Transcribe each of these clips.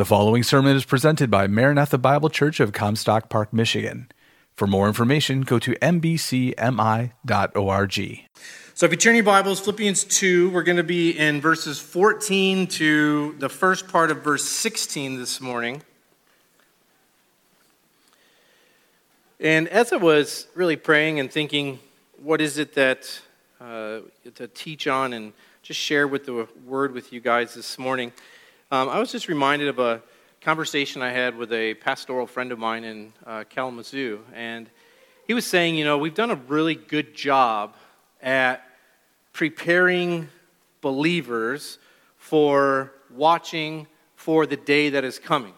The following sermon is presented by Maranatha Bible Church of Comstock Park, Michigan. For more information, go to mbcmi.org. So if you turn your Bibles, Philippians 2, we're going to be in verses 14 to the first part of verse 16 this morning. And as I was really praying and thinking, what is it that to teach on and just share with the word with you guys this morning, I was just reminded of a conversation I had with a pastoral friend of mine in Kalamazoo. And he was saying, we've done a really good job at preparing believers for watching for the day that is coming.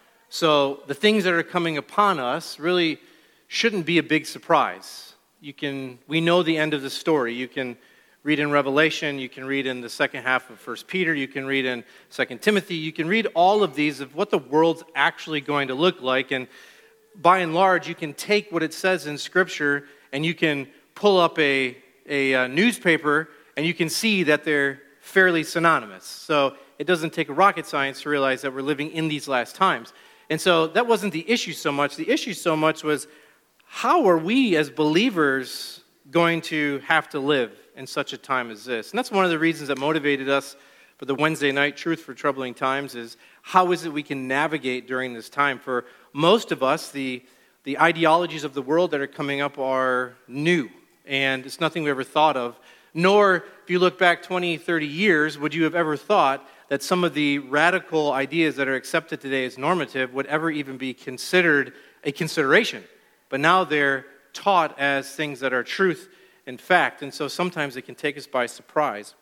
So the things that are coming upon us really shouldn't be a big surprise. We know the end of the story. You can read in Revelation, you can read in the second half of 1 Peter, you can read in 2 Timothy, you can read all of these of what the world's actually going to look like. And by and large, you can take what it says in Scripture and you can pull up a newspaper and you can see that they're fairly synonymous. So it doesn't take a rocket science to realize that we're living in these last times. And so that wasn't the issue so much. The issue so much was, how are we as believers going to have to live in such a time as this? And that's one of the reasons that motivated us for the Wednesday night Truth for Troubling Times is, how is it we can navigate during this time? For most of us, the ideologies of the world that are coming up are new, and it's nothing we ever thought of. Nor, if you look back 20, 30 years, would you have ever thought that some of the radical ideas that are accepted today as normative would ever even be considered a consideration. But now they're taught as things that are truth and fact, and so sometimes it can take us by surprise.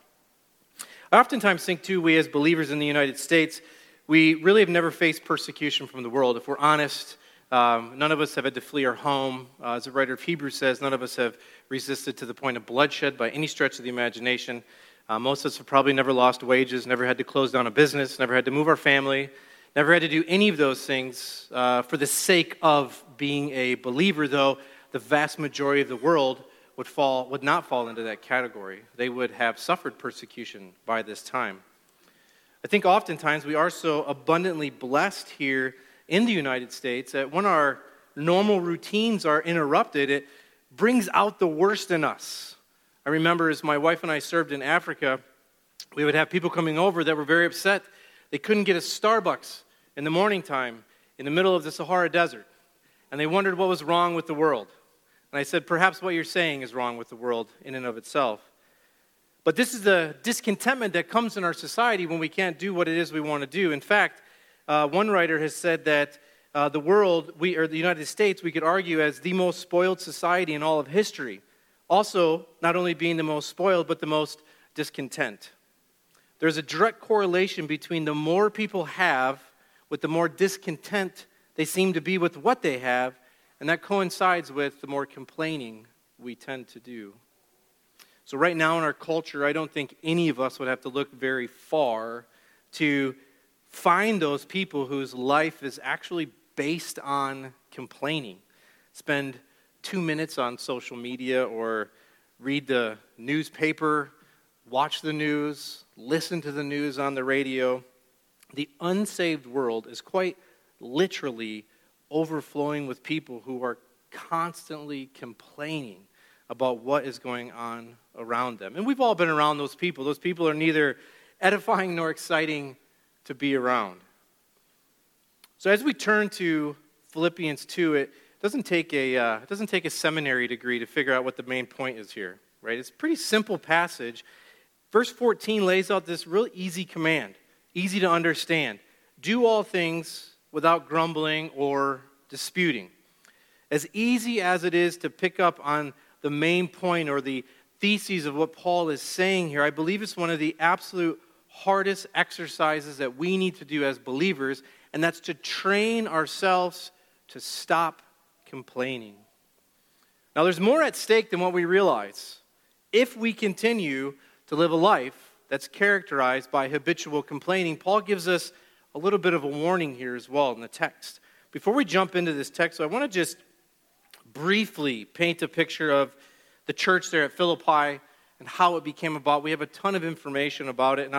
I oftentimes think, too, we as believers in the United States, we really have never faced persecution from the world. If we're honest, none of us have had to flee our home. As the writer of Hebrews says, none of us have resisted to the point of bloodshed by any stretch of the imagination. Most of us have probably never lost wages, never had to close down a business, never had to move our family, never had to do any of those things for the sake of being a believer, though the vast majority of the world would not fall into that category. They would have suffered persecution by this time. I think oftentimes we are so abundantly blessed here in the United States that when our normal routines are interrupted, it brings out the worst in us. I remember as my wife and I served in Africa, we would have people coming over that were very upset. They couldn't get a Starbucks in the morning time in the middle of the Sahara Desert. And they wondered what was wrong with the world. And I said, perhaps what you're saying is wrong with the world in and of itself. But this is the discontentment that comes in our society when we can't do what it is we want to do. In fact, one writer has said that the United States, we could argue as the most spoiled society in all of history. Also, not only being the most spoiled, but the most discontent. There's a direct correlation between the more people have with the more discontent they seem to be with what they have, and that coincides with the more complaining we tend to do. So right now in our culture, I don't think any of us would have to look very far to find those people whose life is actually based on complaining. Spend 2 minutes on social media or read the newspaper, watch the news, listen to the news on the radio. The unsaved world is quite literally overflowing with people who are constantly complaining about what is going on around them. And we've all been around those people. Those people are neither edifying nor exciting to be around. So as we turn to Philippians 2, it doesn't take a seminary degree to figure out what the main point is here, right? It's a pretty simple passage. Verse 14 lays out this real easy command, easy to understand. Do all things without grumbling or disputing. As easy as it is to pick up on the main point or the theses of what Paul is saying here, I believe it's one of the absolute hardest exercises that we need to do as believers, and that's to train ourselves to stop complaining. Now, there's more at stake than what we realize. If we continue to live a life that's characterized by habitual complaining, Paul gives us a little bit of a warning here as well in the text. Before we jump into this text, I want to just briefly paint a picture of the church there at Philippi and how it became about. We have a ton of information about it. Now,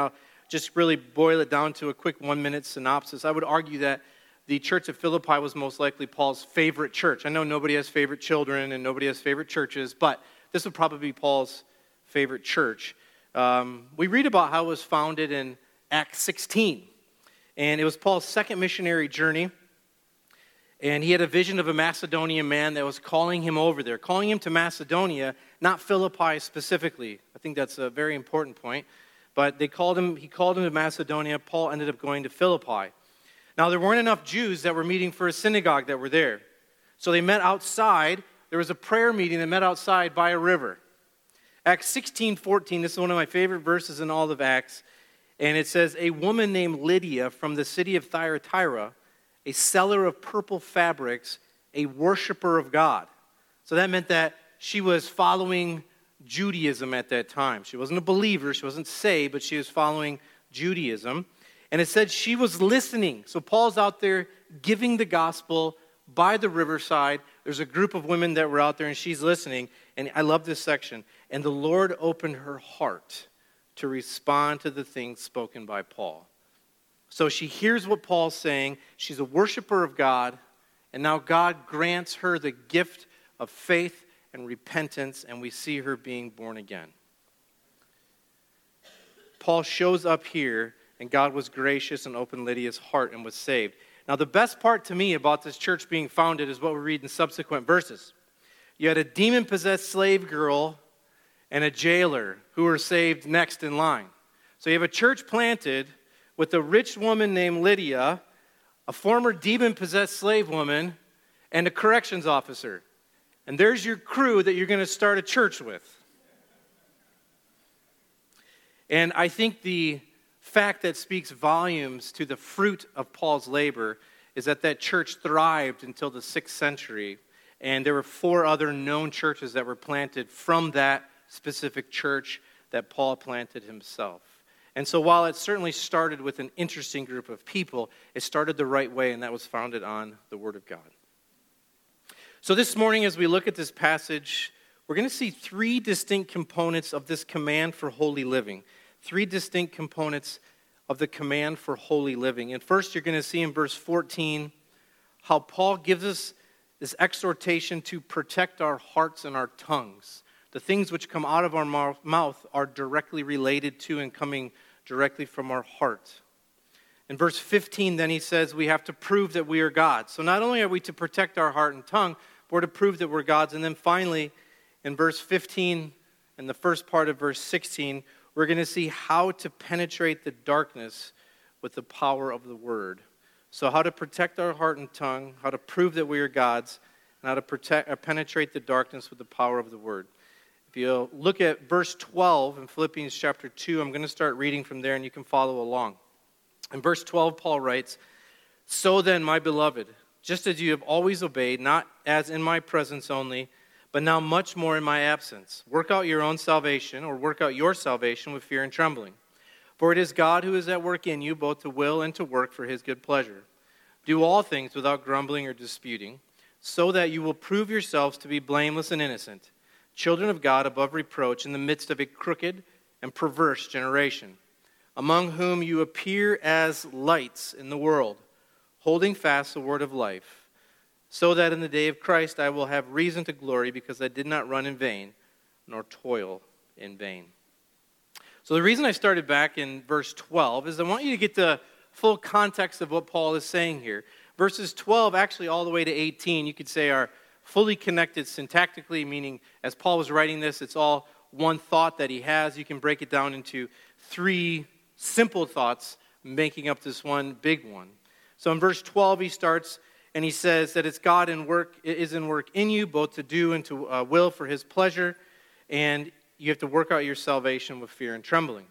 just really boil it down to a quick 1-minute synopsis, I would argue that the church of Philippi was most likely Paul's favorite church. I know nobody has favorite children and nobody has favorite churches, but this would probably be Paul's favorite church. We read about how it was founded in Acts 16, and it was Paul's second missionary journey, and he had a vision of a Macedonian man that was calling him over there, calling him to Macedonia, not Philippi specifically. I think that's a very important point, but he called him to Macedonia. Paul ended up going to Philippi. Now, there weren't enough Jews that were meeting for a synagogue that were there. So they met outside. There was a prayer meeting that met outside by a river. Acts 16:14, this is one of my favorite verses in all of Acts. And it says, a woman named Lydia from the city of Thyatira, a seller of purple fabrics, a worshiper of God. So that meant that she was following Judaism at that time. She wasn't a believer. She wasn't saved, but she was following Judaism. And it said she was listening. So Paul's out there giving the gospel by the riverside. There's a group of women that were out there, and she's listening. And I love this section. And the Lord opened her heart to respond to the things spoken by Paul. So she hears what Paul's saying. She's a worshiper of God. And now God grants her the gift of faith and repentance, and we see her being born again. Paul shows up here, and God was gracious and opened Lydia's heart and was saved. Now, the best part to me about this church being founded is what we read in subsequent verses. You had a demon-possessed slave girl and a jailer who were saved next in line. So you have a church planted with a rich woman named Lydia, a former demon-possessed slave woman, and a corrections officer. And there's your crew that you're going to start a church with. And I think the fact that speaks volumes to the fruit of Paul's labor is that church thrived until the 6th century. And there were 4 other known churches that were planted from that specific church that Paul planted himself. And so while it certainly started with an interesting group of people, it started the right way, and that was founded on the Word of God. So this morning, as we look at this passage, we're going to see 3 distinct components of this command for holy living. 3 distinct components of the command for holy living. And first, you're going to see in verse 14 how Paul gives us this exhortation to protect our hearts and our tongues. The things which come out of our mouth are directly related to and coming directly from our heart. In verse 15, then he says we have to prove that we are God's. So not only are we to protect our heart and tongue, but we're to prove that we're God's. And then finally, in verse 15 and the first part of verse 16, we're going to see how to penetrate the darkness with the power of the Word. So how to protect our heart and tongue, how to prove that we are God's, and how to penetrate the darkness with the power of the Word. If you look at verse 12 in Philippians chapter 2, I'm going to start reading from there and you can follow along. In verse 12, Paul writes, so then, my beloved, just as you have always obeyed, not as in my presence only, but now much more in my absence, work out your own salvation, or work out your salvation with fear and trembling. For it is God who is at work in you, both to will and to work for his good pleasure. Do all things without grumbling or disputing, so that you will prove yourselves to be blameless and innocent, children of God above reproach in the midst of a crooked and perverse generation, among whom you appear as lights in the world, holding fast the word of life, so that in the day of Christ I will have reason to glory, because I did not run in vain, nor toil in vain. So the reason I started back in verse 12 is I want you to get the full context of what Paul is saying here. Verses 12, actually all the way to 18, you could say are fully connected syntactically, meaning as Paul was writing this, it's all one thought that he has. You can break it down into 3 simple thoughts, making up this one big one. So in verse 12, he starts and he says that it's God is in work in you, both to do and to will for his pleasure, and you have to work out your salvation with fear and trembling.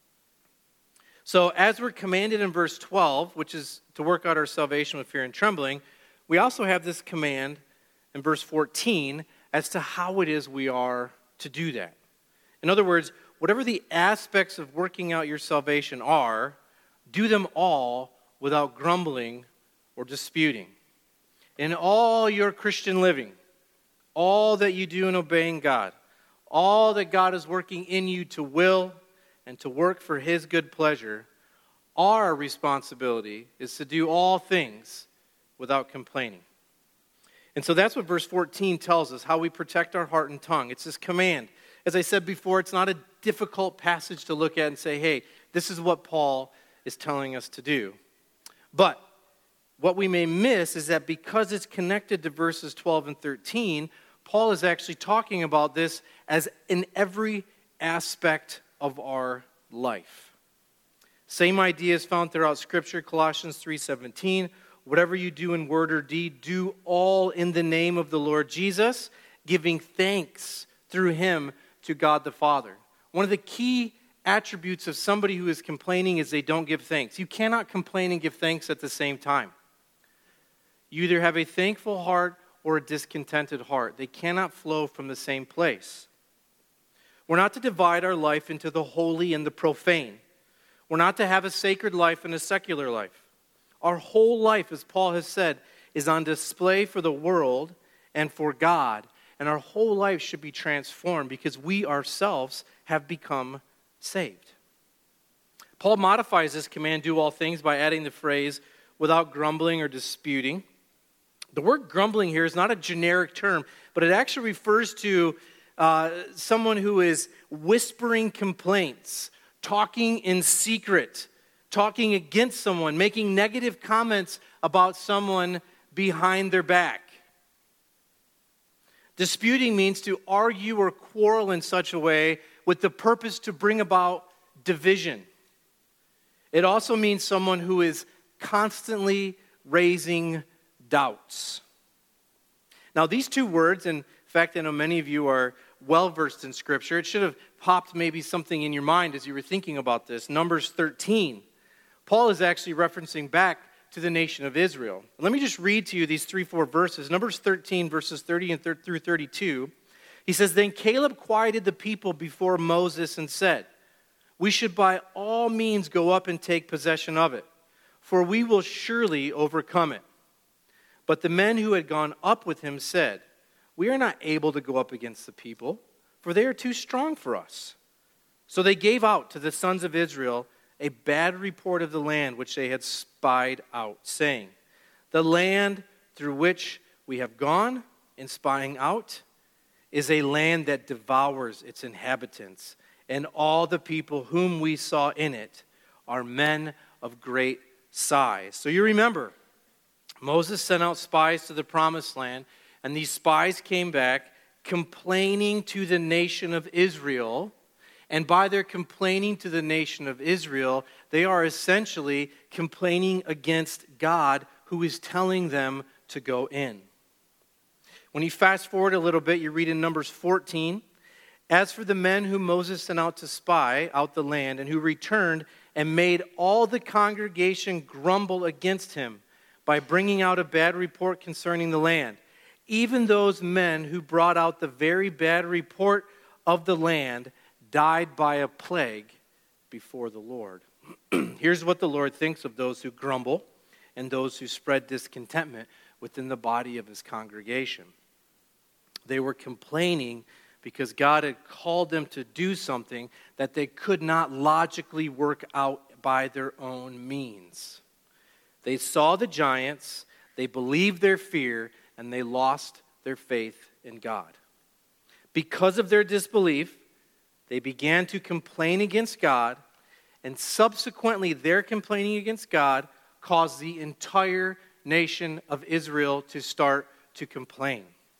So as we're commanded in verse 12, which is to work out our salvation with fear and trembling, we also have this command in verse 14 as to how it is we are to do that. In other words, whatever the aspects of working out your salvation are, do them all without grumbling or disputing. In all your Christian living, all that you do in obeying God, all that God is working in you to will, and to work for his good pleasure, our responsibility is to do all things without complaining. And so that's what verse 14 tells us, how we protect our heart and tongue. It's this command. As I said before, it's not a difficult passage to look at and say, hey, this is what Paul is telling us to do. But what we may miss is that because it's connected to verses 12 and 13, Paul is actually talking about this as in every aspect of our life. Same idea is found throughout Scripture, Colossians 3:17. Whatever you do in word or deed, do all in the name of the Lord Jesus, giving thanks through him to God the Father. One of the key attributes of somebody who is complaining is they don't give thanks. You cannot complain and give thanks at the same time. You either have a thankful heart or a discontented heart. They cannot flow from the same place. We're not to divide our life into the holy and the profane. We're not to have a sacred life and a secular life. Our whole life, as Paul has said, is on display for the world and for God. And our whole life should be transformed because we ourselves have become saved. Paul modifies this command, do all things, by adding the phrase, without grumbling or disputing. The word grumbling here is not a generic term, but it actually refers to someone who is whispering complaints, talking in secret, talking against someone, making negative comments about someone behind their back. Disputing means to argue or quarrel in such a way with the purpose to bring about division. It also means someone who is constantly raising doubts. Now, these two words, in fact, I know many of you are well-versed in Scripture. It should have popped maybe something in your mind as you were thinking about this. Numbers 13. Paul is actually referencing back to the nation of Israel. Let me just read to you these 3-4 verses. Numbers 13, verses 30 and through 32. He says, Then Caleb quieted the people before Moses and said, We should by all means go up and take possession of it, for we will surely overcome it. But the men who had gone up with him said, We are not able to go up against the people, for they are too strong for us. So they gave out to the sons of Israel a bad report of the land which they had spied out, saying, The land through which we have gone in spying out is a land that devours its inhabitants, and all the people whom we saw in it are men of great size. So you remember, Moses sent out spies to the promised land, and these spies came back complaining to the nation of Israel. And by their complaining to the nation of Israel, they are essentially complaining against God, who is telling them to go in. When you fast forward a little bit, you read in Numbers 14, As for the men whom Moses sent out to spy out the land, and who returned and made all the congregation grumble against him by bringing out a bad report concerning the land, even those men who brought out the very bad report of the land died by a plague before the Lord. Here's what the Lord thinks of those who grumble and those who spread discontentment within the body of his congregation. They were complaining because God had called them to do something that they could not logically work out by their own means. They saw the giants, they believed their fear, and they lost their faith in God. Because of their disbelief, they began to complain against God, and subsequently their complaining against God caused the entire nation of Israel to start to complain.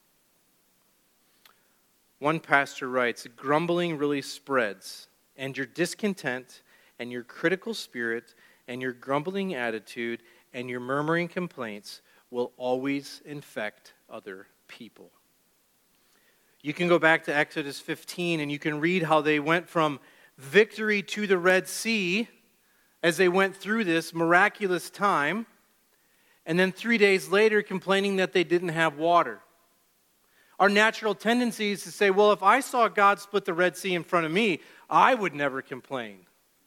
One pastor writes, Grumbling really spreads, and your discontent and your critical spirit and your grumbling attitude and your murmuring complaints will always infect other people. You can go back to Exodus 15 and you can read how they went from victory to the Red Sea as they went through this miraculous time, and then 3 days later complaining that they didn't have water. Our natural tendency is to say, well, if I saw God split the Red Sea in front of me, I would never complain.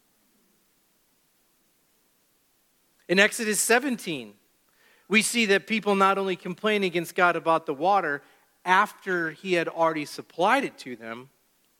In Exodus 17, we see that people not only complain against God about the water after he had already supplied it to them,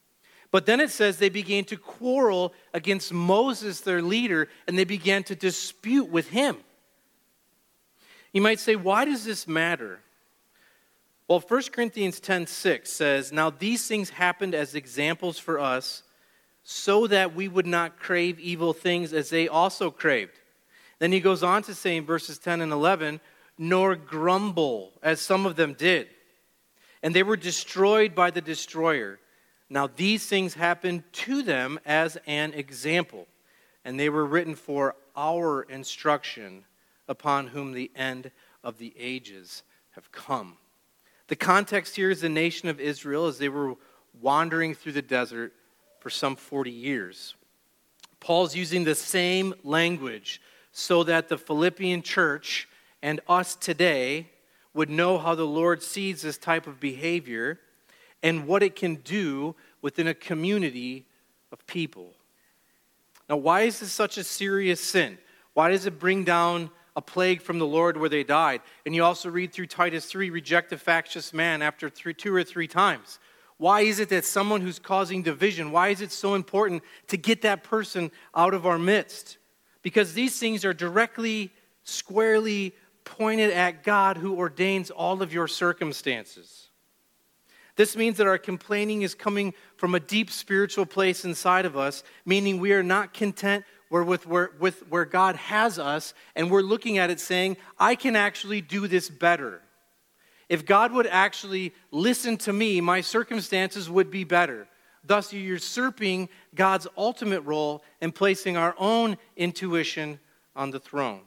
But then it says they began to quarrel against Moses, their leader, and they began to dispute with him. You might say, why does this matter? Well, 1 Corinthians 10:6 says, "Now these things happened as examples for us, so that we would not crave evil things as they also craved." Then he goes on to say in verses 10 and 11, "Nor grumble, as some of them did. And they were destroyed by the destroyer. Now these things happened to them as an example, and they were written for our instruction, upon whom the end of the ages have come." The context here is the nation of Israel as they were wandering through the desert for some 40 years. Paul's using the same language so that the Philippian church and us today would know how the Lord sees this type of behavior and what it can do within a community of people. Now, why is this such a serious sin? Why does it bring down a plague from the Lord where they died? And you also read through Titus 3, reject a factious man after 2 or 3 times. Why is it that someone who's causing division, why is it so important to get that person out of our midst? Because these things are directly, squarely pointed at God who ordains all of your circumstances. This means that our complaining is coming from a deep spiritual place inside of us, meaning we are not content with where God has us, and we're looking at it saying, I can actually do this better. If God would actually listen to me, my circumstances would be better. Thus, you're usurping God's ultimate role and placing our own intuition on the throne.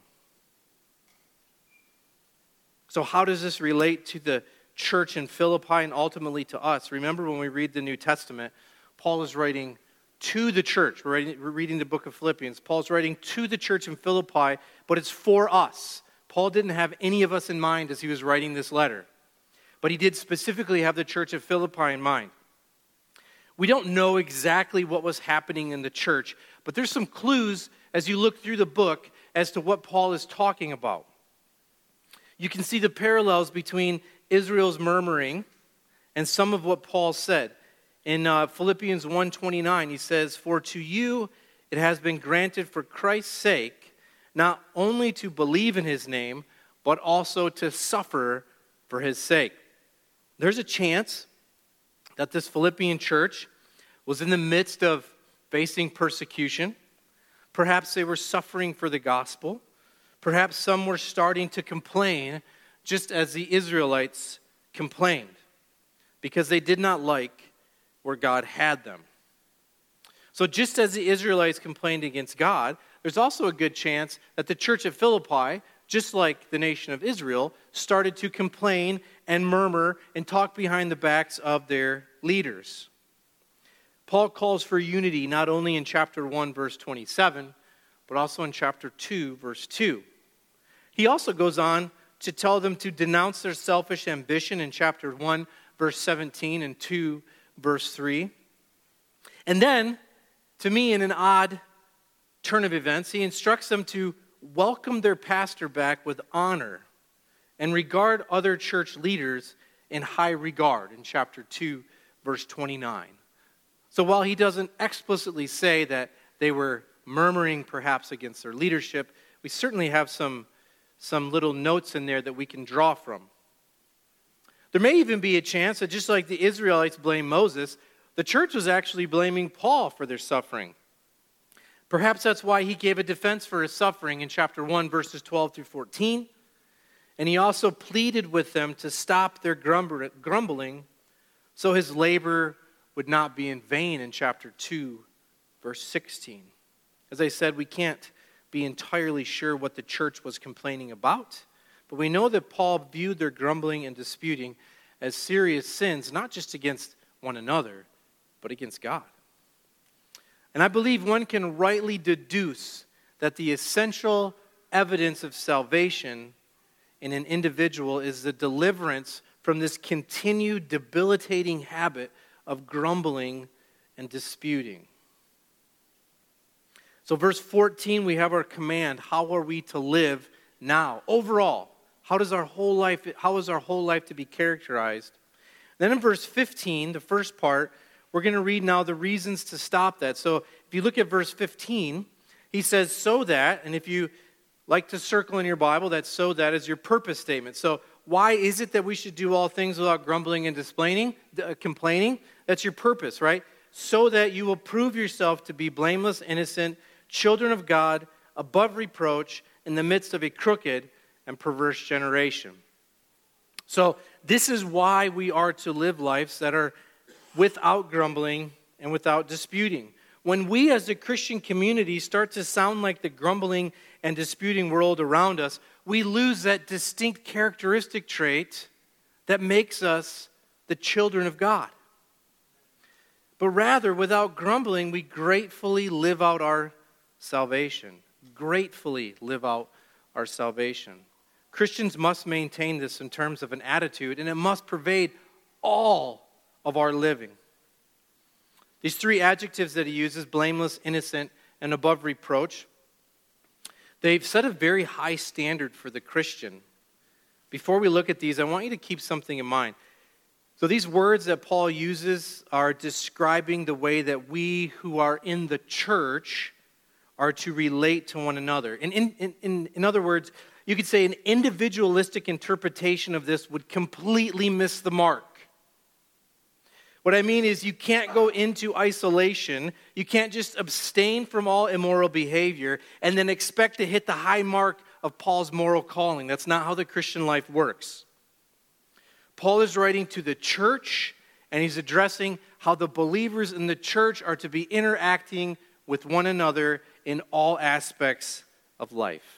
So how does this relate to the church in Philippi and ultimately to us? Remember when we read the New Testament, Paul is writing to the church. We're reading the book of Philippians. Paul's writing to the church in Philippi, but it's for us. Paul didn't have any of us in mind as he was writing this letter. But he did specifically have the church of Philippi in mind. We don't know exactly what was happening in the church, but there's some clues as you look through the book as to what Paul is talking about. You can see the parallels between Israel's murmuring and some of what Paul said. In Philippians 1:29, he says, "For to you it has been granted for Christ's sake, not only to believe in his name, but also to suffer for his sake." There's a chance that this Philippian church was in the midst of facing persecution. Perhaps they were suffering for the gospel. Perhaps some were starting to complain, just as the Israelites complained, because they did not like where God had them. So just as the Israelites complained against God, there's also a good chance that the church at Philippi, just like the nation of Israel, started to complain and murmur and talk behind the backs of their leaders. Paul calls for unity not only in chapter 1, verse 27, but also in chapter 2, verse 2. He also goes on to tell them to denounce their selfish ambition in chapter 1, verse 17, and 2, verse 3. And then, to me, in an odd turn of events, he instructs them to welcome their pastor back with honor and regard other church leaders in high regard in chapter 2, verse 29. So while he doesn't explicitly say that they were murmuring perhaps against their leadership, we certainly have some little notes in there that we can draw from. There may even be a chance that just like the Israelites blamed Moses, the church was actually blaming Paul for their suffering. Perhaps that's why he gave a defense for his suffering in chapter 1, verses 12 through 14. And he also pleaded with them to stop their grumbling so his labor would not be in vain in chapter 2, verse 16. As I said, we can't be entirely sure what the church was complaining about, but we know that Paul viewed their grumbling and disputing as serious sins, not just against one another, but against God. And I believe one can rightly deduce that the essential evidence of salvation in an individual is the deliverance from this continued debilitating habit of grumbling and disputing. So verse 14, we have our command. How are we to live now? Overall, how is our whole life to be characterized? Then in verse 15, the first part, we're going to read now the reasons to stop that. So if you look at verse 15, he says, so that, and if you like to circle in your Bible, that so that is your purpose statement. So why is it that we should do all things without grumbling and complaining? That's your purpose, right? So that you will prove yourself to be blameless, innocent, children of God, above reproach, in the midst of a crooked and perverse generation. So this is why we are to live lives that are without grumbling and without disputing. When we as a Christian community start to sound like the grumbling and disputing world around us, we lose that distinct characteristic trait that makes us the children of God. But rather, without grumbling, we gratefully live out our salvation. Gratefully live out our salvation. Christians must maintain this in terms of an attitude, and it must pervade all of our living. These three adjectives that he uses, blameless, innocent, and above reproach, they've set a very high standard for the Christian. Before we look at these, I want you to keep something in mind. So these words that Paul uses are describing the way that we who are in the church are to relate to one another. In other words, you could say an individualistic interpretation of this would completely miss the mark. What I mean is you can't go into isolation, you can't just abstain from all immoral behavior and then expect to hit the high mark of Paul's moral calling. That's not how the Christian life works. Paul is writing to the church, and he's addressing how the believers in the church are to be interacting with one another in all aspects of life.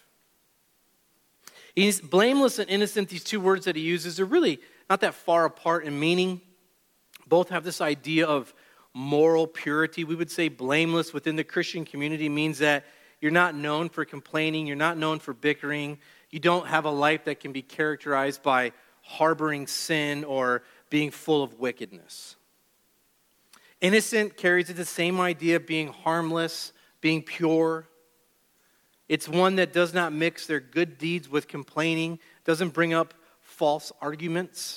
He's blameless and innocent. These two words that he uses are really not that far apart in meaning. Both have this idea of moral purity. We would say blameless within the Christian community means that you're not known for complaining, you're not known for bickering, you don't have a life that can be characterized by harboring sin or being full of wickedness. Innocent carries the same idea of being harmless, being pure. It's one that does not mix their good deeds with complaining, doesn't bring up false arguments.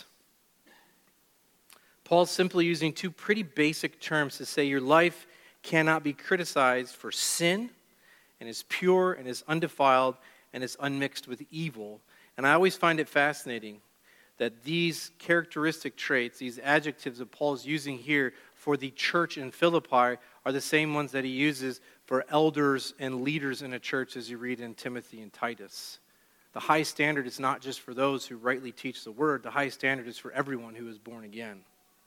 Paul's simply using two pretty basic terms to say your life cannot be criticized for sin and is pure and is undefiled and is unmixed with evil. And I always find it fascinating that these characteristic traits, these adjectives that Paul's using here for the church in Philippi are the same ones that he uses for elders and leaders in a church as you read in Timothy and Titus. The high standard is not just for those who rightly teach the word. The high standard is for everyone who is born again.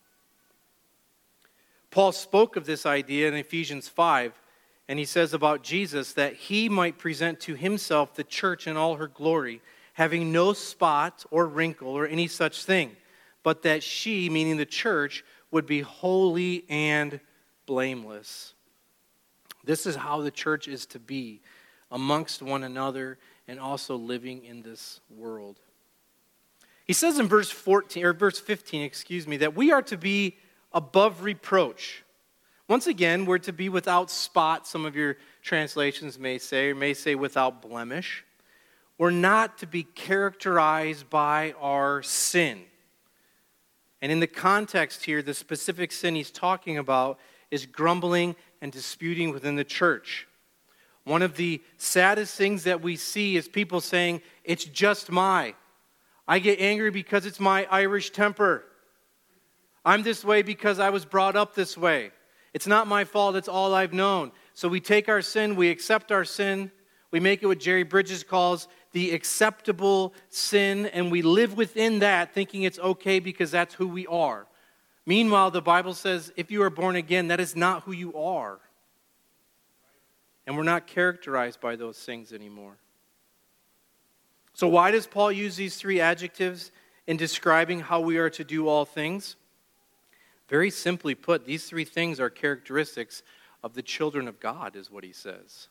Paul spoke of this idea in Ephesians 5, and he says about Jesus that he might present to himself the church in all her glory, having no spot or wrinkle or any such thing, but that she, meaning the church, would be holy and blameless. This is how the church is to be amongst one another and also living in this world. He says in verse 15, that we are to be above reproach. Once again, we're to be without spot, some of your translations may say without blemish. We're not to be characterized by our sin. And in the context here, the specific sin he's talking about is grumbling and disputing within the church. One of the saddest things that we see is people saying, it's just I get angry because it's my Irish temper. I'm this way because I was brought up this way. It's not my fault, it's all I've known. So we take our sin, we accept our sin, we make it what Jerry Bridges calls the acceptable sin, and we live within that thinking it's okay because that's who we are. Meanwhile, the Bible says if you are born again, that is not who you are. And we're not characterized by those things anymore. So why does Paul use these three adjectives in describing how we are to do all things? Very simply put, these three things are characteristics of the children of God, is what he says.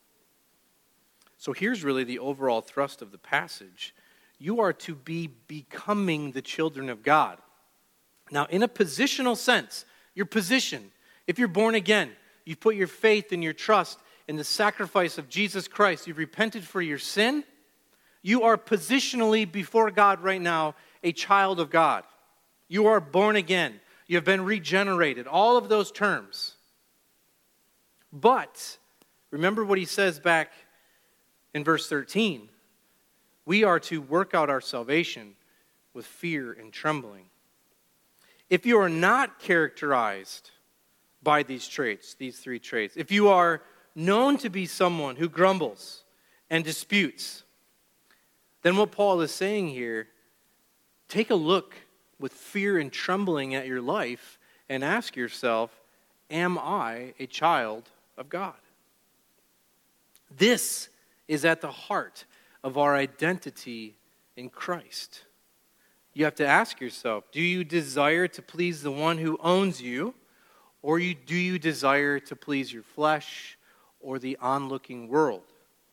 So here's really the overall thrust of the passage. You are to be becoming the children of God. Now, in a positional sense, your position, if you're born again, you've put your faith and your trust in the sacrifice of Jesus Christ, you've repented for your sin, you are positionally before God right now a child of God. You are born again. You have been regenerated. All of those terms. But remember what he says back in verse 13. We are to work out our salvation with fear and trembling. If you are not characterized by these traits, these three traits, if you are known to be someone who grumbles and disputes, then what Paul is saying here, take a look with fear and trembling at your life and ask yourself, am I a child of God? This is at the heart of our identity in Christ. You have to ask yourself, do you desire to please the one who owns you, or do you desire to please your flesh or the onlooking world?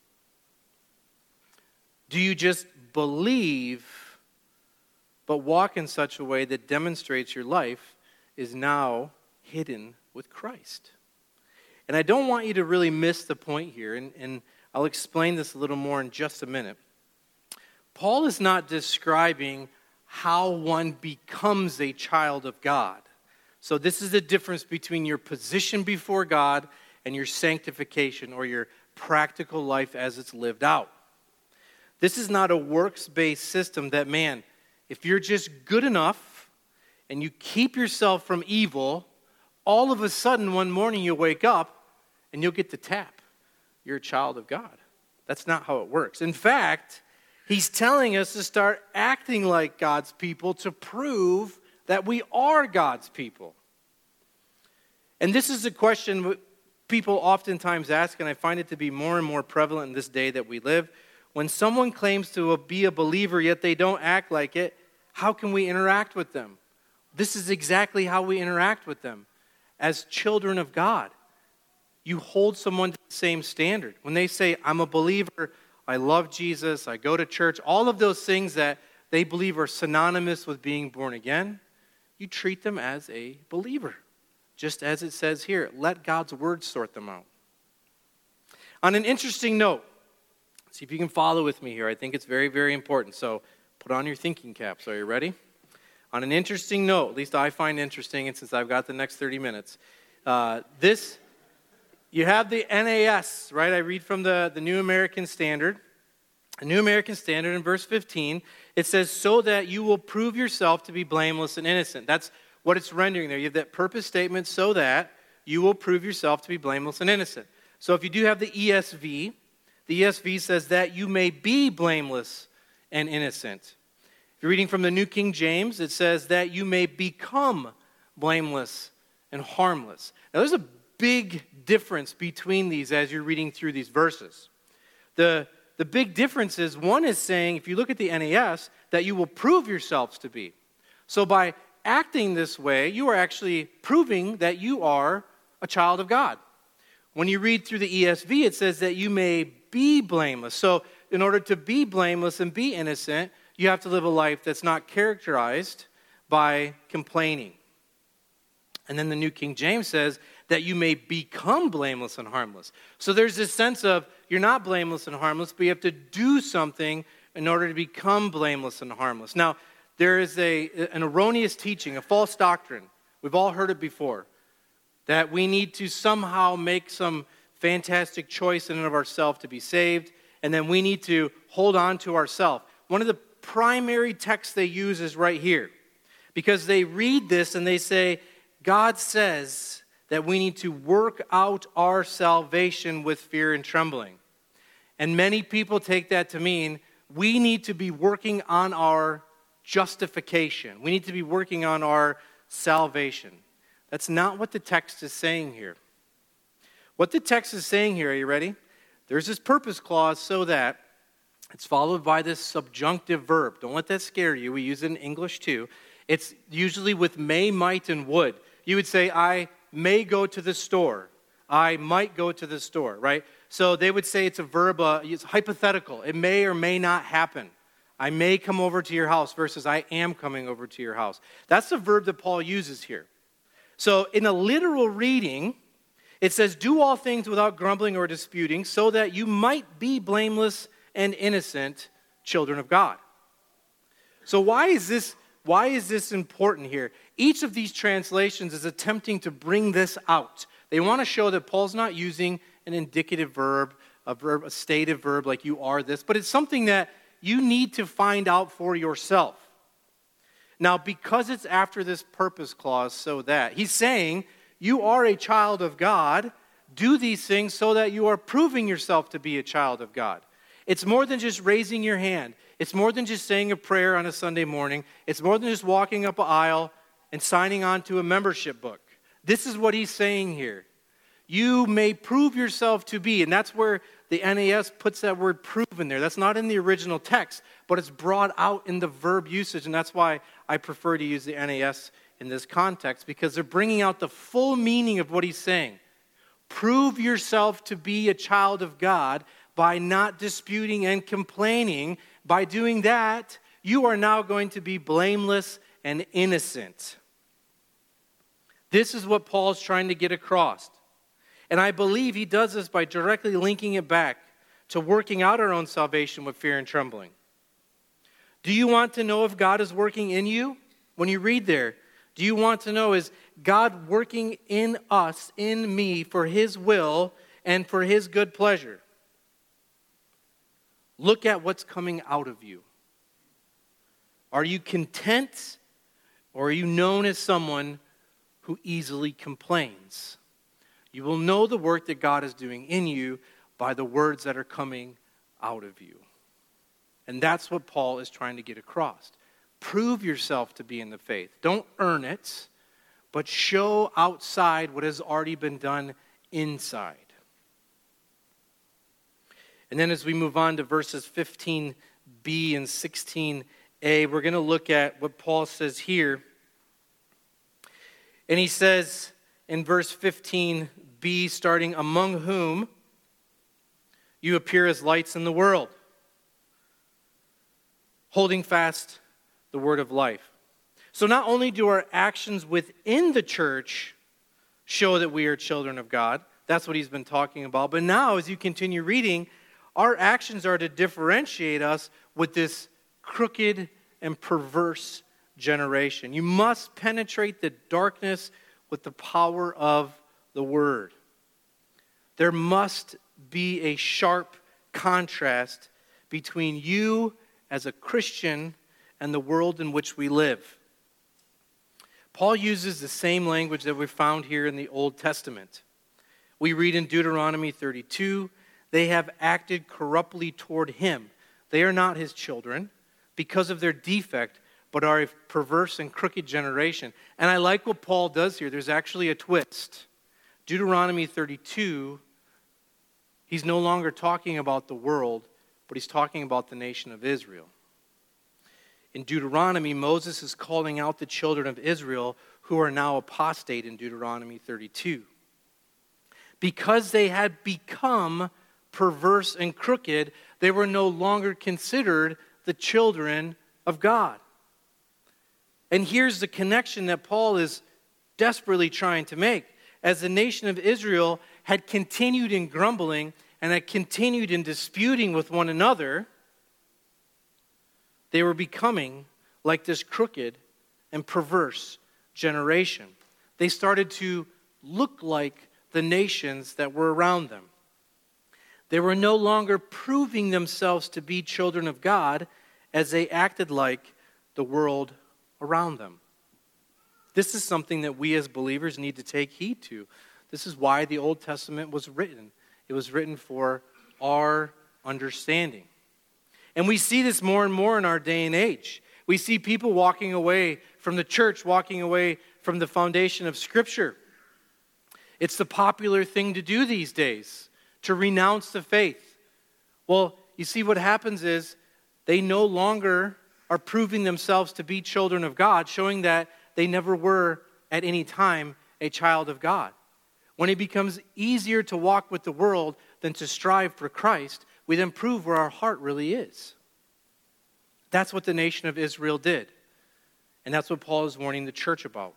Do you just believe but walk in such a way that demonstrates your life is now hidden with Christ? And I don't want you to really miss the point here, and I'll explain this a little more in just a minute. Paul is not describing how one becomes a child of God. So this is the difference between your position before God and your sanctification or your practical life as it's lived out. This is not a works-based system that, man, if you're just good enough and you keep yourself from evil, all of a sudden one morning you'll wake up and you'll get the tap. You're a child of God. That's not how it works. In fact, he's telling us to start acting like God's people to prove that we are God's people. And this is a question people oftentimes ask, and I find it to be more and more prevalent in this day that we live. When someone claims to be a believer, yet they don't act like it, how can we interact with them? This is exactly how we interact with them. As children of God, you hold someone to the same standard. When they say, I'm a believer, I love Jesus, I go to church, all of those things that they believe are synonymous with being born again, you treat them as a believer. Just as it says here, let God's word sort them out. On an interesting note, see if you can follow with me here. I think it's very, very important. So put on your thinking caps. Are you ready? On an interesting note, at least I find interesting, and since I've got the next 30 minutes, you have the NAS, right? I read from the New American Standard. The New American Standard in verse 15, it says, so that you will prove yourself to be blameless and innocent. That's what it's rendering there. You have that purpose statement, so that you will prove yourself to be blameless and innocent. So if you do have the ESV says that you may be blameless and innocent. If you're reading from the New King James, it says that you may become blameless and harmless. Now there's a big difference between these as you're reading through these verses. The big difference is, one is saying, if you look at the NAS, that you will prove yourselves to be. So by acting this way, you are actually proving that you are a child of God. When you read through the ESV, it says that you may be blameless. So in order to be blameless and be innocent, you have to live a life that's not characterized by complaining. And then the New King James says that you may become blameless and harmless. So there's this sense of you're not blameless and harmless, but you have to do something in order to become blameless and harmless. Now, there is an erroneous teaching, a false doctrine. We've all heard it before, that we need to somehow make some fantastic choice in and of ourselves to be saved, and then we need to hold on to ourselves. One of the primary texts they use is right here, because they read this and they say, God says that we need to work out our salvation with fear and trembling. And many people take that to mean we need to be working on our justification. We need to be working on our salvation. That's not what the text is saying here. What the text is saying here, are you ready? There's this purpose clause, so that it's followed by this subjunctive verb. Don't let that scare you. We use it in English too. It's usually with may, might, and would. You would say, I may go to the store. I might go to the store, right? So they would say it's a verb, it's hypothetical. It may or may not happen. I may come over to your house versus I am coming over to your house. That's the verb that Paul uses here. So in a literal reading, it says, do all things without grumbling or disputing, so that you might be blameless and innocent children of God. So why is why is this important here? Each of these translations is attempting to bring this out. They want to show that Paul's not using an indicative verb, a stative verb like you are this, but it's something that you need to find out for yourself. Now, because it's after this purpose clause, so that, he's saying, you are a child of God, do these things so that you are proving yourself to be a child of God. It's more than just raising your hand. It's more than just saying a prayer on a Sunday morning. It's more than just walking up an aisle and signing on to a membership book. This is what he's saying here. You may prove yourself to be, and that's where the NAS puts that word prove in there. That's not in the original text, but it's brought out in the verb usage, and that's why I prefer to use the NAS in this context, because they're bringing out the full meaning of what he's saying. Prove yourself to be a child of God by not disputing and complaining. By doing that, you are now going to be blameless and innocent. This is what Paul's trying to get across. And I believe he does this by directly linking it back to working out our own salvation with fear and trembling. Do you want to know if God is working in you? When you read there, do you want to know, is God working in us, in me, for his will and for his good pleasure? Look at what's coming out of you. Are you content, or are you known as someone who easily complains? You will know the work that God is doing in you by the words that are coming out of you. And that's what Paul is trying to get across. Prove yourself to be in the faith. Don't earn it, but show outside what has already been done inside. And then as we move on to verses 15b and 16a, we're going to look at what Paul says here. And he says in verse 15b, starting, among whom you appear as lights in the world, holding fast the word of life. So not only do our actions within the church show that we are children of God, that's what he's been talking about, but now as you continue reading, our actions are to differentiate us with this crooked and perverse generation. You must penetrate the darkness with the power of the word. There must be a sharp contrast between you as a Christian and the world in which we live. Paul uses the same language that we found here in the Old Testament. We read in Deuteronomy 32, they have acted corruptly toward him. They are not his children because of their defect, but are a perverse and crooked generation. And I like what Paul does here. There's actually a twist. Deuteronomy 32, he's no longer talking about the world, but he's talking about the nation of Israel. In Deuteronomy, Moses is calling out the children of Israel who are now apostate in Deuteronomy 32. Because they had become perverse and crooked, they were no longer considered the children of God. And here's the connection that Paul is desperately trying to make. As the nation of Israel had continued in grumbling and had continued in disputing with one another, they were becoming like this crooked and perverse generation. They started to look like the nations that were around them. They were no longer proving themselves to be children of God as they acted like the world around them. This is something that we as believers need to take heed to. This is why the Old Testament was written. It was written for our understanding. And we see this more and more in our day and age. We see people walking away from the church, walking away from the foundation of Scripture. It's the popular thing to do these days, to renounce the faith. Well, you see what happens is they no longer are proving themselves to be children of God, showing that they never were at any time a child of God. When it becomes easier to walk with the world than to strive for Christ, we then prove where our heart really is. That's what the nation of Israel did. And that's what Paul is warning the church about.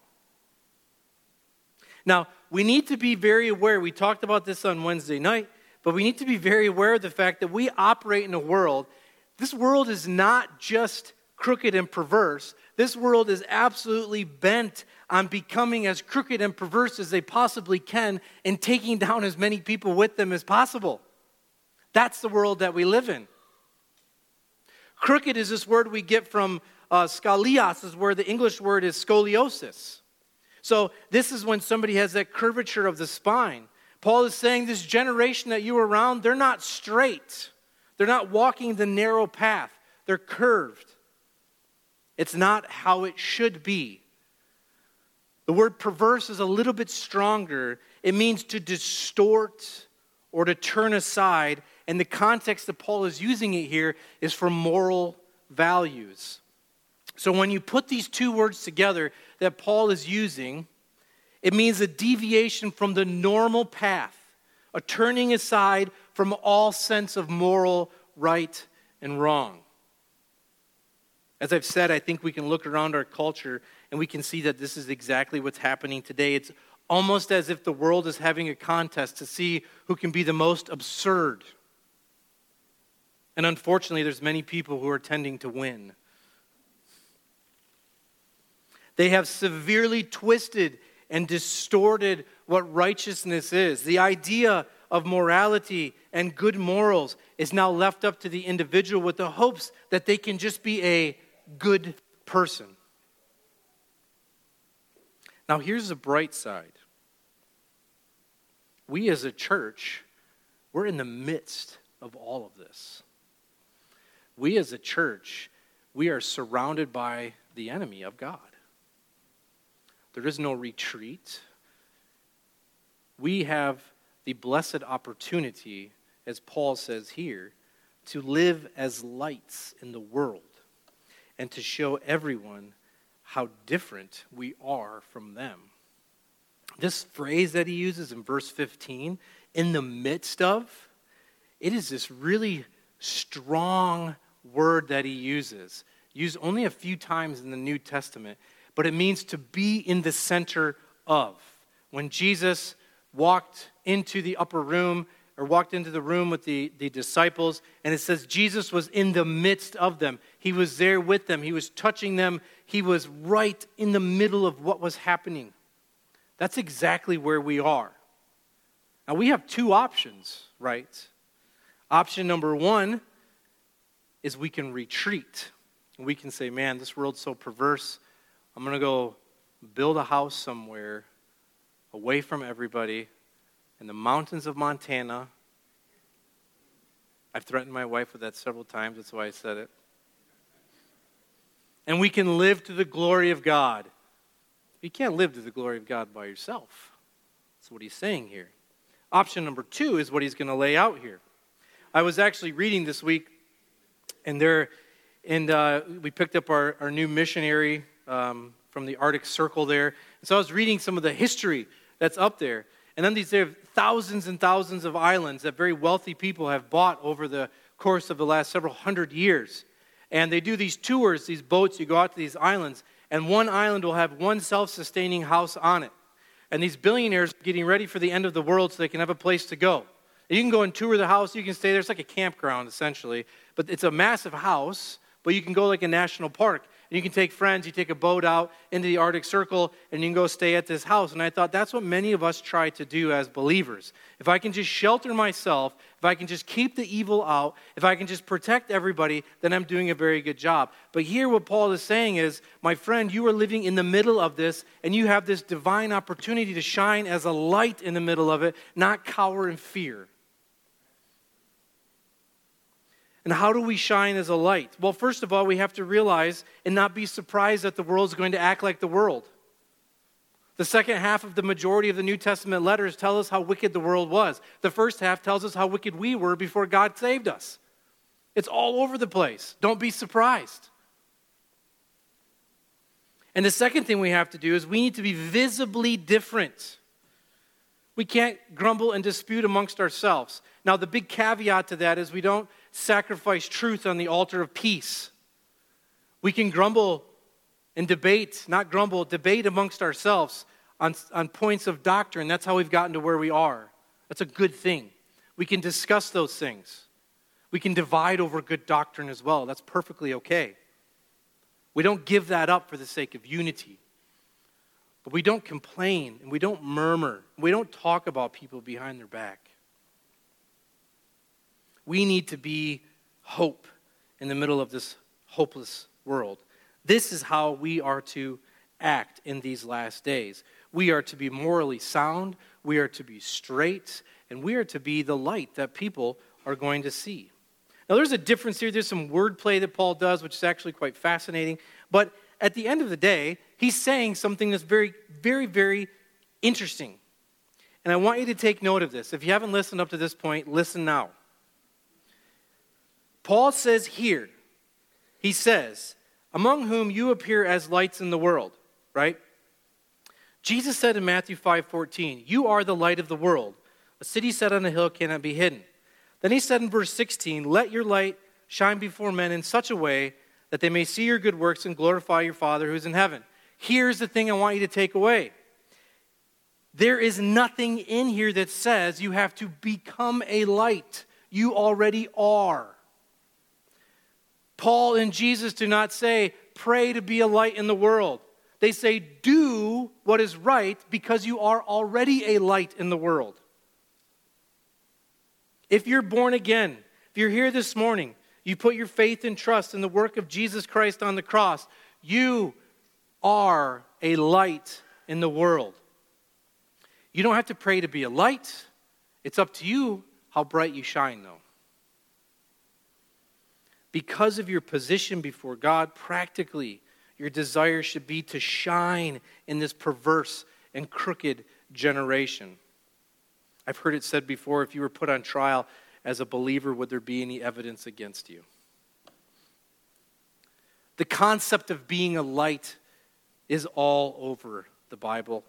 Now, we need to be very aware. We talked about this on Wednesday night, but we need to be very aware of the fact that we operate in a world. This world is not just crooked and perverse. This world is absolutely bent on becoming as crooked and perverse as they possibly can and taking down as many people with them as possible. That's the world that we live in. Crooked is this word we get from scolios, is where the English word is scoliosis. So this is when somebody has that curvature of the spine. Paul is saying this generation that you are around, they're not straight. They're not walking the narrow path. They're curved. It's not how it should be. The word perverse is a little bit stronger. It means to distort or to turn aside. And the context that Paul is using it here is for moral values. So when you put these two words together that Paul is using, it means a deviation from the normal path, a turning aside from all sense of moral right and wrong. As I've said, I think we can look around our culture and we can see that this is exactly what's happening today. It's almost as if the world is having a contest to see who can be the most absurd. And unfortunately, there's many people who are tending to win. They have severely twisted and distorted what righteousness is. The idea of morality and good morals is now left up to the individual with the hopes that they can just be a good person. Now, here's the bright side. We as a church, we're in the midst of all of this. We as a church, we are surrounded by the enemy of God. There is no retreat. We have the blessed opportunity, as Paul says here, to live as lights in the world and to show everyone how different we are from them. This phrase that he uses in verse 15, in the midst of, it is this really strong word that he uses, used only a few times in the New Testament, but it means to be in the center of. When Jesus walked into the upper room, or walked into the room with the disciples, and it says Jesus was in the midst of them. He was there with them. He was touching them. He was right in the middle of what was happening. That's exactly where we are. Now, we have two options, right? Option number one is we can retreat. We can say, man, this world's so perverse. I'm going to go build a house somewhere away from everybody in the mountains of Montana. I've threatened my wife with that several times. That's why I said it. And we can live to the glory of God. You can't live to the glory of God by yourself. That's what he's saying here. Option number two is what he's going to lay out here. I was actually reading this week, and we picked up our new missionary from the Arctic Circle there. And so I was reading some of the history that's up there. And then there are thousands and thousands of islands that very wealthy people have bought over the course of the last several hundred years. And they do these tours, these boats, you go out to these islands, and one island will have one self-sustaining house on it. And these billionaires are getting ready for the end of the world so they can have a place to go. And you can go and tour the house, you can stay there. It's like a campground, essentially. But it's a massive house, but you can go like a national park. And you can take friends, you take a boat out into the Arctic Circle, and you can go stay at this house. And I thought that's what many of us try to do as believers. If I can just shelter myself, if I can just keep the evil out, if I can just protect everybody, then I'm doing a very good job. But here what Paul is saying is, my friend, you are living in the middle of this, and you have this divine opportunity to shine as a light in the middle of it, not cower in fear. And how do we shine as a light? Well, first of all, we have to realize and not be surprised that the world is going to act like the world. The second half of the majority of the New Testament letters tell us how wicked the world was. The first half tells us how wicked we were before God saved us. It's all over the place. Don't be surprised. And the second thing we have to do is we need to be visibly different. We can't grumble and dispute amongst ourselves. Now, the big caveat to that is we don't sacrifice truth on the altar of peace. We can grumble and debate, not grumble, debate amongst ourselves on points of doctrine. That's how we've gotten to where we are. That's a good thing. We can discuss those things. We can divide over good doctrine as well. That's perfectly okay. We don't give that up for the sake of unity. But we don't complain, and we don't murmur. We don't talk about people behind their back. We need to be hope in the middle of this hopeless world. This is how we are to act in these last days. We are to be morally sound, we are to be straight, and we are to be the light that people are going to see. Now there's a difference here. There's some wordplay that Paul does, which is actually quite fascinating. But at the end of the day, he's saying something that's very, very, very interesting. And I want you to take note of this. If you haven't listened up to this point, listen now. Paul says here, he says, among whom you appear as lights in the world, right? Jesus said in Matthew 5:14, you are the light of the world. A city set on a hill cannot be hidden. Then he said in verse 16, let your light shine before men in such a way that they may see your good works and glorify your Father who is in heaven. Here's the thing I want you to take away. There is nothing in here that says you have to become a light. You already are. Paul and Jesus do not say, pray to be a light in the world. They say, do what is right because you are already a light in the world. If you're born again, if you're here this morning, you put your faith and trust in the work of Jesus Christ on the cross, you are a light in the world. You don't have to pray to be a light. It's up to you how bright you shine, though. Because of your position before God, practically, your desire should be to shine in this perverse and crooked generation. I've heard it said before, if you were put on trial as a believer, would there be any evidence against you? The concept of being a light is all over the Bible.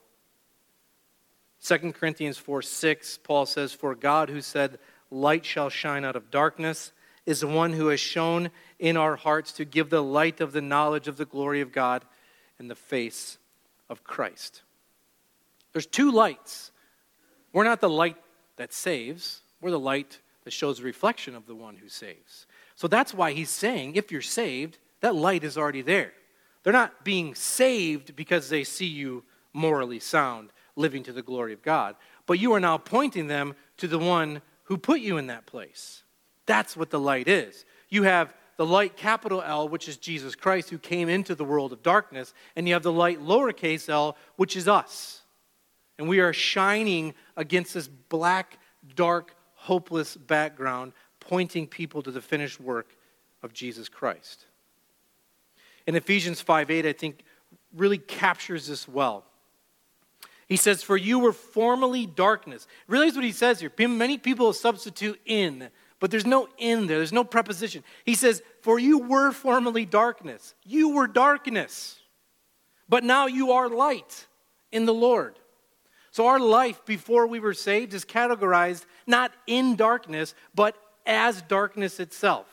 2 Corinthians 4:6, Paul says, for God who said, light shall shine out of darkness, is the one who has shown in our hearts to give the light of the knowledge of the glory of God in the face of Christ. There's two lights. We're not the light that saves. We're the light that shows a reflection of the one who saves. So that's why he's saying, if you're saved, that light is already there. They're not being saved because they see you morally sound, living to the glory of God. But you are now pointing them to the one who put you in that place. That's what the light is. You have the light, capital L, which is Jesus Christ, who came into the world of darkness, and you have the light, lowercase l, which is us. And we are shining against this black, dark, hopeless background, pointing people to the finished work of Jesus Christ. In Ephesians 5:8, I think, really captures this well. He says, for you were formerly darkness. Realize what he says here. Many people substitute in, but there's no in there. There's no preposition. He says, for you were formerly darkness. You were darkness. But now you are light in the Lord. So our life before we were saved is categorized not in darkness, but as darkness itself.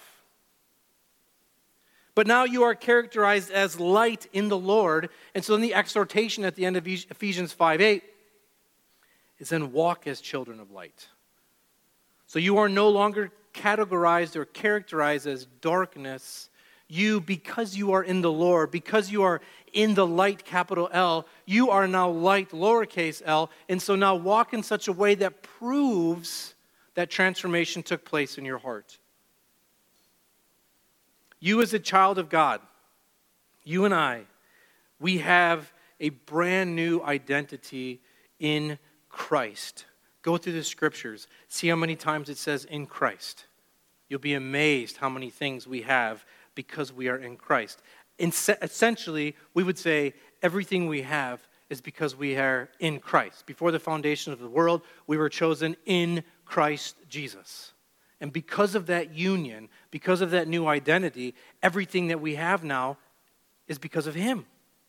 But now you are characterized as light in the Lord. And so in the exhortation at the end of Ephesians 5:8 is then walk as children of light. So you are no longer categorized or characterized as darkness. You, because you are in the Lord, because you are in the light, capital L, you are now light, lowercase l. And so now walk in such a way that proves that transformation took place in your heart. You as a child of God, you and I, we have a brand new identity in Christ. Go through the scriptures. See how many times it says in Christ. You'll be amazed how many things we have because we are in Christ. Essentially, we would say everything we have is because we are in Christ. Before the foundation of the world, we were chosen in Christ Jesus. And because of that union, because of that new identity, everything that we have now is because of Him.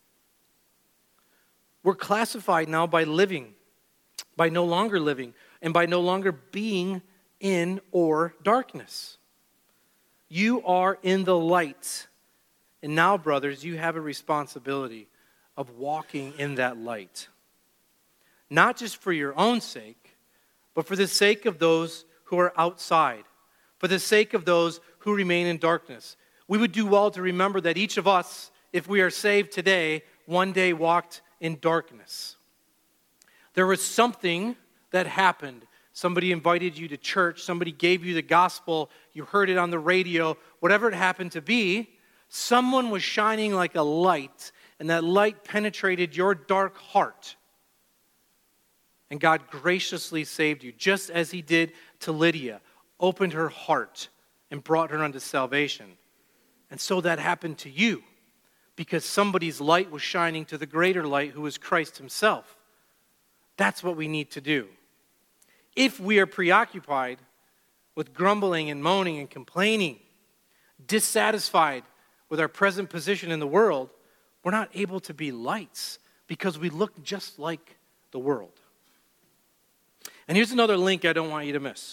We're classified now by living, by no longer living, and by no longer being in or darkness. You are in the light. And now, brothers, you have a responsibility of walking in that light. Not just for your own sake, but for the sake of those who are outside, for the sake of those who remain in darkness. We would do well to remember that each of us if we are saved today, one day walked in darkness. There was something that happened. Somebody invited you to church. Somebody gave you the gospel. You heard it on the radio. Whatever it happened to be, someone was shining like a light, and that light penetrated your dark heart. And God graciously saved you, just as he did to Lydia, opened her heart and brought her unto salvation. And so that happened to you, because somebody's light was shining to the greater light, who is Christ himself. That's what we need to do. If we are preoccupied with grumbling and moaning and complaining, dissatisfied with our present position in the world, we're not able to be lights because we look just like the world. And here's another link I don't want you to miss.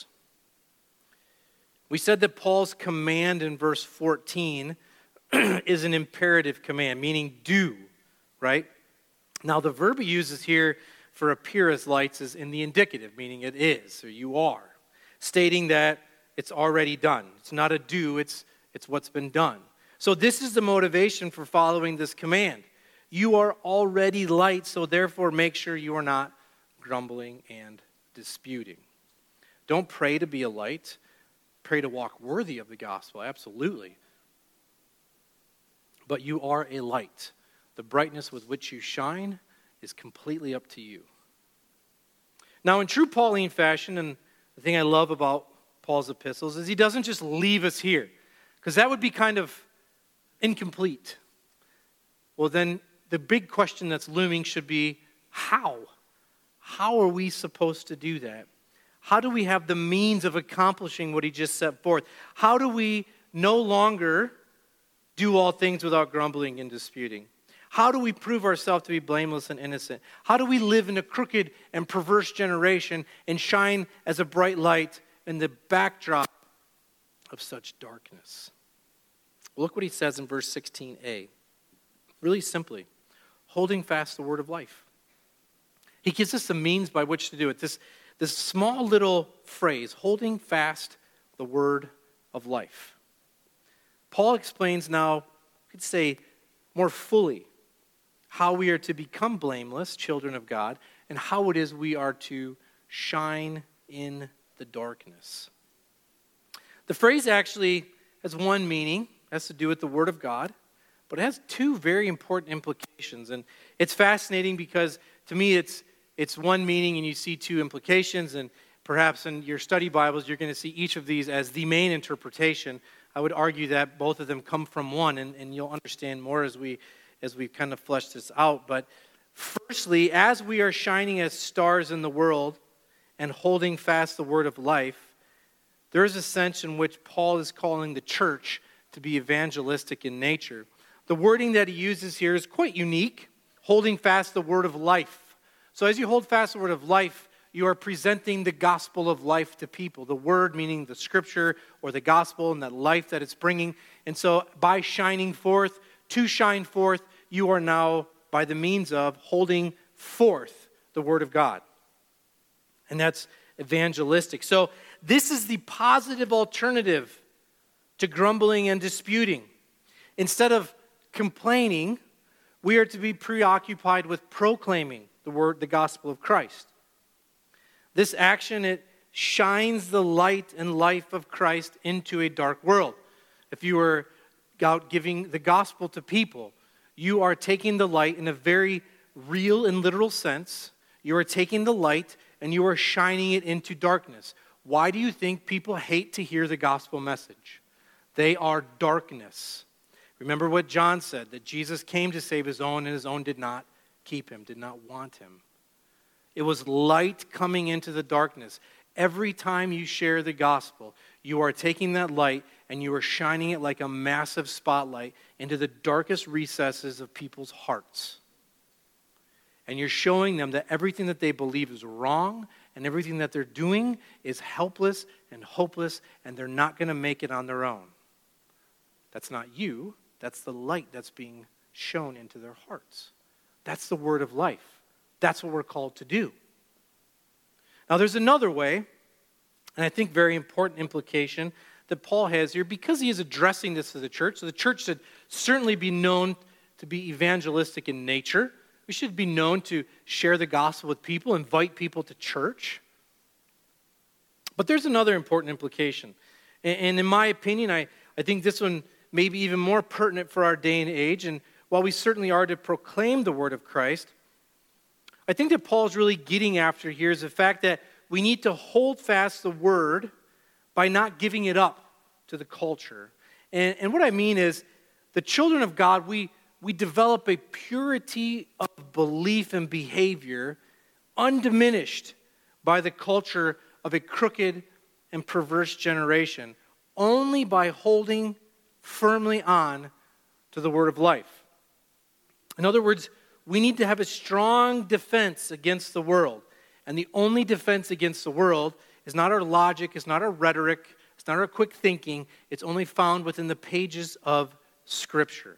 We said that Paul's command in verse 14 is an imperative command, meaning do, right? Now, the verb he uses here for appear as lights is in the indicative, meaning it is, or you are, stating that it's already done. It's not a do, it's what's been done. So this is the motivation for following this command. You are already light, so therefore make sure you are not grumbling and disputing. Don't pray to be a light. Pray to walk worthy of the gospel, absolutely. But you are a light. The brightness with which you shine is completely up to you. Now, in true Pauline fashion, and the thing I love about Paul's epistles is he doesn't just leave us here, because that would be kind of incomplete. Well, then the big question that's looming should be, how? How are we supposed to do that? How do we have the means of accomplishing what he just set forth? How do we no longer do all things without grumbling and disputing? How do we prove ourselves to be blameless and innocent? How do we live in a crooked and perverse generation and shine as a bright light in the backdrop of such darkness? Look what he says in verse 16a. Really simply, holding fast the word of life. He gives us the means by which to do it. This small little phrase, holding fast the word of life. Paul explains now, we could say more fully, how we are to become blameless children of God and how it is we are to shine in the darkness. The phrase actually has one meaning, has to do with the word of God, but it has two very important implications. And it's fascinating because to me it's one meaning and you see two implications, and perhaps in your study Bibles you're going to see each of these as the main interpretation. I would argue that both of them come from one, and you'll understand more as we kind of flesh this out. But firstly, as we are shining as stars in the world and holding fast the word of life, there is a sense in which Paul is calling the church to be evangelistic in nature. The wording that he uses here is quite unique, holding fast the word of life. So as you hold fast the word of life, you are presenting the gospel of life to people. The word meaning the scripture or the gospel and that life that it's bringing. And so by shining forth, to shine forth, you are now, by the means of holding forth the word of God. And that's evangelistic. So this is the positive alternative to grumbling and disputing. Instead of complaining, we are to be preoccupied with proclaiming the gospel of Christ. This action, it shines the light and life of Christ into a dark world. If you were out giving the gospel to people, you are taking the light in a very real and literal sense. You are taking the light and you are shining it into darkness. Why do you think people hate to hear the gospel message? They are darkness. Remember what John said, that Jesus came to save his own and his own did not keep him, did not want him. It was light coming into the darkness. Every time you share the gospel, you are taking that light and you are shining it like a massive spotlight into the darkest recesses of people's hearts. And you're showing them that everything that they believe is wrong and everything that they're doing is helpless and hopeless and they're not going to make it on their own. That's not you. That's the light that's being shown into their hearts. That's the word of life. That's what we're called to do. Now there's another way, and I think very important implication that Paul has here, because he is addressing this to the church. So the church should certainly be known to be evangelistic in nature. We should be known to share the gospel with people, invite people to church. But there's another important implication. And in my opinion, I think this one may be even more pertinent for our day and age. And while we certainly are to proclaim the word of Christ, I think that Paul's really getting after here is the fact that we need to hold fast the word by not giving it up to the culture. And what I mean is, the children of God, we develop a purity of belief and behavior undiminished by the culture of a crooked and perverse generation, only by holding firmly on to the word of life. In other words, we need to have a strong defense against the world. And the only defense against the world is not our logic, it's not our rhetoric, it's not our quick thinking. It's only found within the pages of Scripture.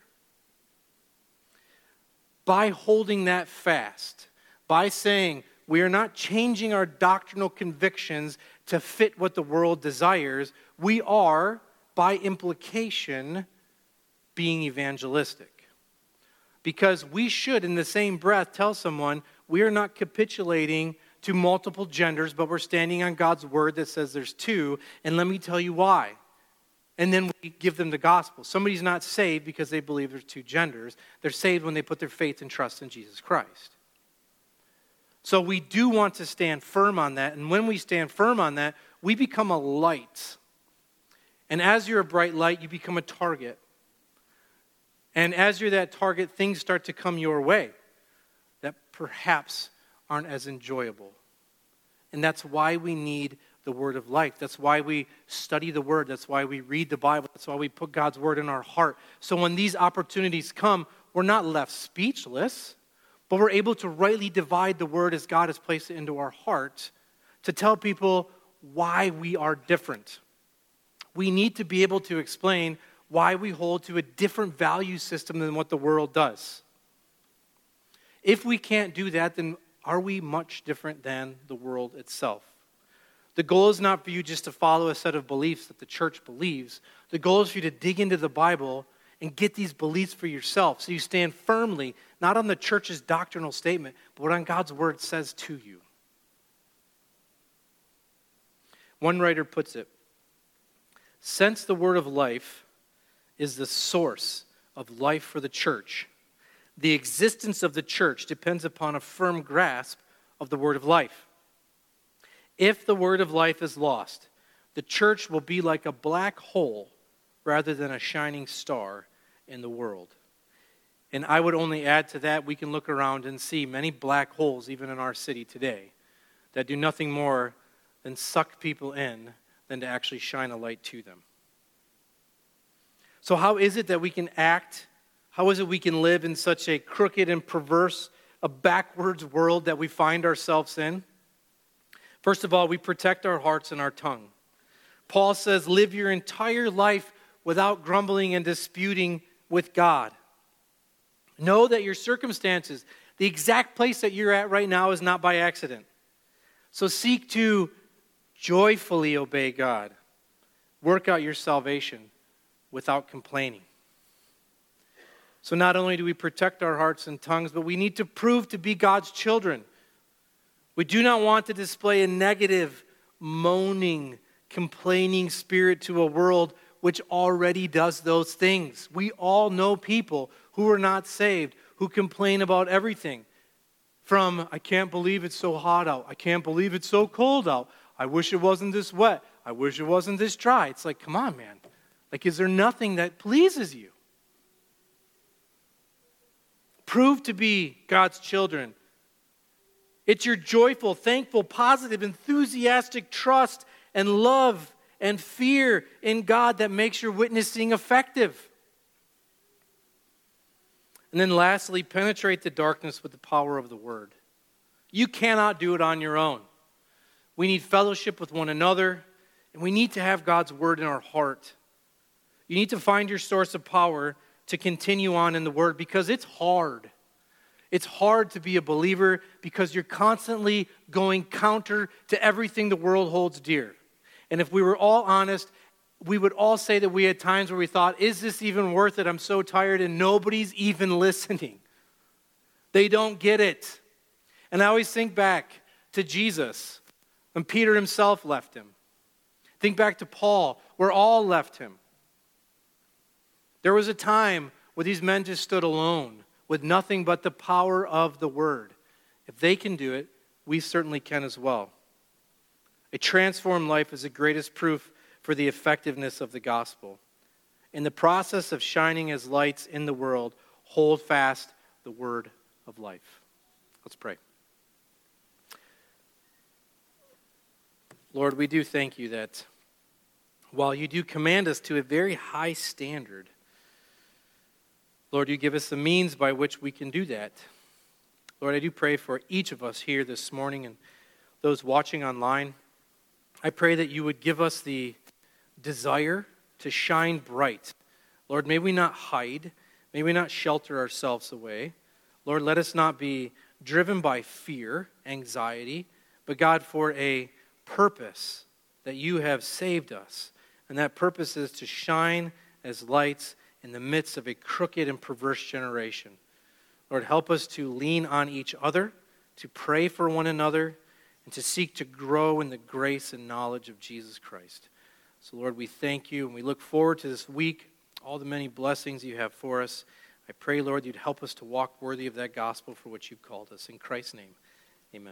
By holding that fast, by saying we are not changing our doctrinal convictions to fit what the world desires, we are, by implication, being evangelistic. Because we should, in the same breath, tell someone we are not capitulating to multiple genders, but we're standing on God's word that says there's two, and let me tell you why. And then we give them the gospel. Somebody's not saved because they believe there's two genders. They're saved when they put their faith and trust in Jesus Christ. So we do want to stand firm on that, and when we stand firm on that, we become a light. And as you're a bright light, you become a target. And as you're that target, things start to come your way that perhaps aren't as enjoyable. And that's why we need the word of life. That's why we study the word. That's why we read the Bible. That's why we put God's word in our heart. So when these opportunities come, we're not left speechless, but we're able to rightly divide the word as God has placed it into our heart to tell people why we are different. We need to be able to explain why we hold to a different value system than what the world does. If we can't do that, then are we much different than the world itself? The goal is not for you just to follow a set of beliefs that the church believes. The goal is for you to dig into the Bible and get these beliefs for yourself so you stand firmly, not on the church's doctrinal statement, but what on God's word says to you. One writer puts it, since the word of life is the source of life for the church, the existence of the church depends upon a firm grasp of the word of life. If the word of life is lost, the church will be like a black hole rather than a shining star in the world. And I would only add to that, we can look around and see many black holes, even in our city today, that do nothing more than suck people in than to actually shine a light to them. So how is it that we can act? How is it we can live in such a crooked and perverse, a backwards world that we find ourselves in? First of all, we protect our hearts and our tongue. Paul says, live your entire life without grumbling and disputing with God. Know that your circumstances, the exact place that you're at right now, is not by accident. So seek to joyfully obey God. Work out your salvation without complaining. So not only do we protect our hearts and tongues, but we need to prove to be God's children. We do not want to display a negative, moaning, complaining spirit to a world which already does those things. We all know people who are not saved, who complain about everything. From, I can't believe it's so hot out. I can't believe it's so cold out. I wish it wasn't this wet. I wish it wasn't this dry. It's like, come on, man. Like, is there nothing that pleases you? Prove to be God's children. It's your joyful, thankful, positive, enthusiastic trust and love and fear in God that makes your witnessing effective. And then lastly, penetrate the darkness with the power of the word. You cannot do it on your own. We need fellowship with one another, and we need to have God's word in our heart. You need to find your source of power to continue on in the word because it's hard. It's hard to be a believer because you're constantly going counter to everything the world holds dear. And if we were all honest, we would all say that we had times where we thought, is this even worth it? I'm so tired, and nobody's even listening. They don't get it. And I always think back to Jesus when Peter himself left him. Think back to Paul, where all left him. There was a time where these men just stood alone with nothing but the power of the word. If they can do it, we certainly can as well. A transformed life is the greatest proof for the effectiveness of the gospel. In the process of shining as lights in the world, hold fast the word of life. Let's pray. Lord, we do thank you that while you do command us to a very high standard, Lord, you give us the means by which we can do that. Lord, I do pray for each of us here this morning and those watching online. I pray that you would give us the desire to shine bright. Lord, may we not hide. May we not shelter ourselves away. Lord, let us not be driven by fear, anxiety, but God, for a purpose that you have saved us. And that purpose is to shine as lights in the midst of a crooked and perverse generation. Lord, help us to lean on each other, to pray for one another, and to seek to grow in the grace and knowledge of Jesus Christ. So, Lord, we thank you, and we look forward to this week, all the many blessings you have for us. I pray, Lord, you'd help us to walk worthy of that gospel for which you've called us. In Christ's name, amen.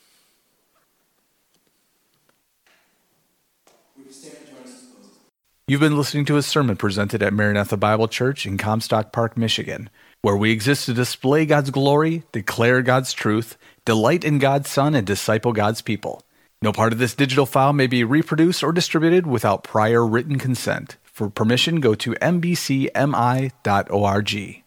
You've been listening to a sermon presented at Maranatha Bible Church in Comstock Park, Michigan, where we exist to display God's glory, declare God's truth, delight in God's Son, and disciple God's people. No part of this digital file may be reproduced or distributed without prior written consent. For permission, go to mbcmi.org.